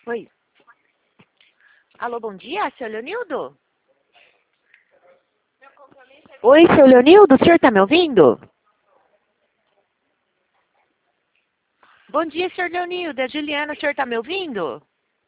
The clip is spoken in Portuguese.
Oi. Alô, bom dia, seu Leonildo? Oi, seu Leonildo, o senhor está me ouvindo? Bom dia, senhor Leonildo, é Juliana, o senhor está me ouvindo?